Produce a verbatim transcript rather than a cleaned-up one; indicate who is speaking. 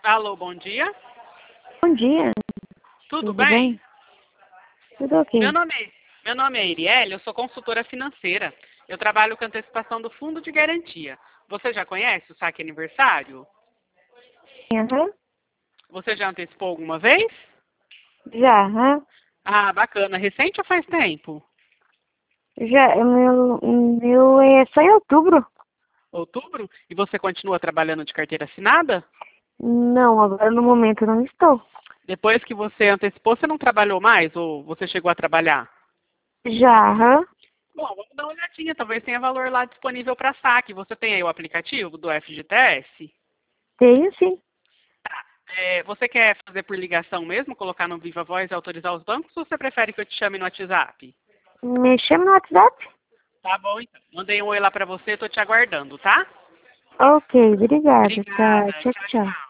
Speaker 1: Alô, bom dia.
Speaker 2: Bom dia,
Speaker 1: Tudo,
Speaker 2: tudo
Speaker 1: bem?
Speaker 2: bem? Tudo ok.
Speaker 1: Meu nome é, meu nome é Iriele, eu sou consultora financeira. Eu trabalho com antecipação do fundo de garantia. Você já conhece o saque aniversário?
Speaker 2: Aham.
Speaker 1: Você já antecipou alguma vez?
Speaker 2: Já, aham.
Speaker 1: Ah, bacana. Recente ou faz tempo?
Speaker 2: Já, o meu, o meu é só em outubro.
Speaker 1: Outubro? E você continua trabalhando de carteira assinada?
Speaker 2: Não, agora no momento não estou.
Speaker 1: Depois que você antecipou, você não trabalhou mais ou você chegou a trabalhar?
Speaker 2: Já, aham.
Speaker 1: Bom, vamos dar uma olhadinha. Talvez tenha valor lá disponível para saque. Você tem aí o aplicativo do F G T S?
Speaker 2: Tenho sim.
Speaker 1: É, você quer fazer por ligação mesmo, colocar no Viva Voz e autorizar os bancos, ou você prefere que eu te chame no WhatsApp?
Speaker 2: Me chama no WhatsApp?
Speaker 1: Tá bom, então. Mandei um oi lá pra você, tô te aguardando, tá?
Speaker 2: Ok, obrigada. Tá,
Speaker 1: Obrigada.
Speaker 2: tchau,
Speaker 1: Tchau,
Speaker 2: tchau.
Speaker 1: tchau.